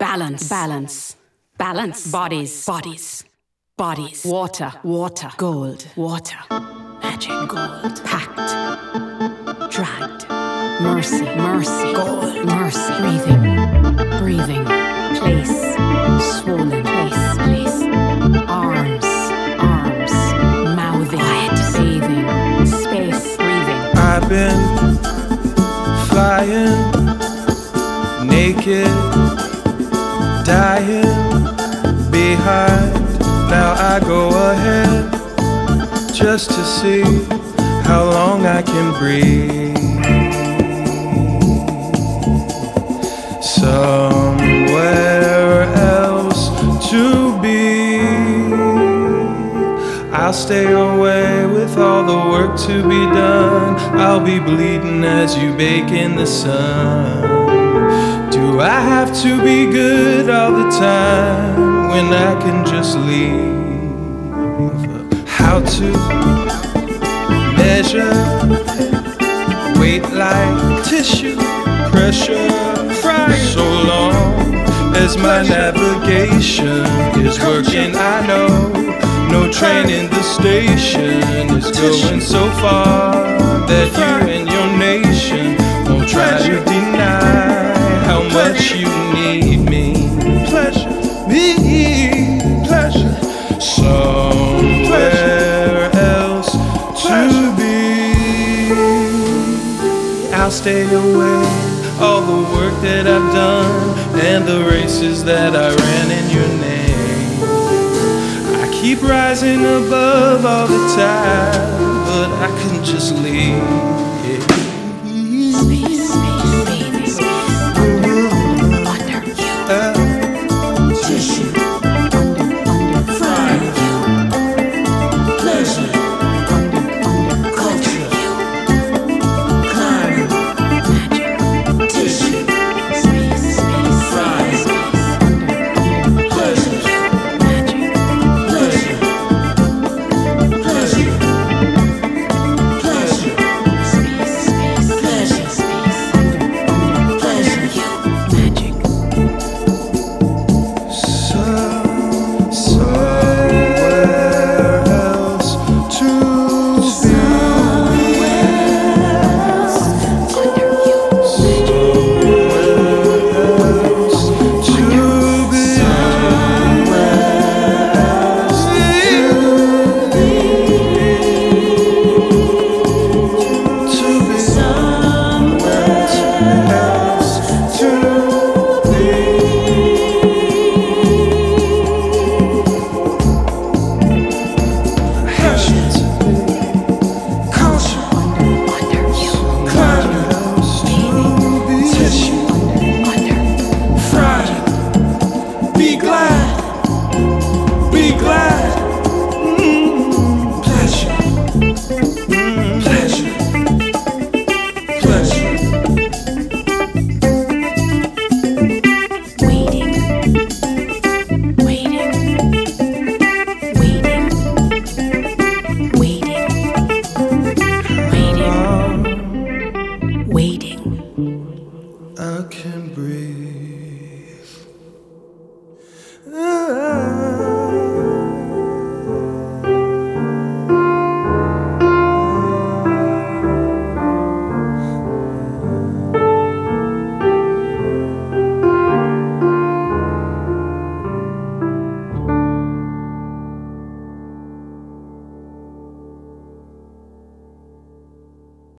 balance, balance, balance, bodies, bodies, bodies, water, water, gold, water, magic, gold, packed, dragged, mercy, mercy, gold, mercy, breathing, breathing, place, swollen, place, place, arms, arms, mouthing, quiet, bathing, space, breathing. I've been flying naked, dying behind. Now I go ahead just to see how long I can breathe. Somewhere else to be. I'll stay away with all the work to be done. I'll be bleeding as you bake in the sun. Do I have to be good all the time when I can just leave? How to measure weight like tissue, pressure, frying. So long as my navigation is working, I know no train in the station is going so far that you and your nation won't try to deny how much you need me. Pleasure, me, pleasure. Somewhere else to be. I'll stay away. All the work that I've done and the races that I ran in your name. I keep rising above all the time, but I couldn't just leave. Space, space, space.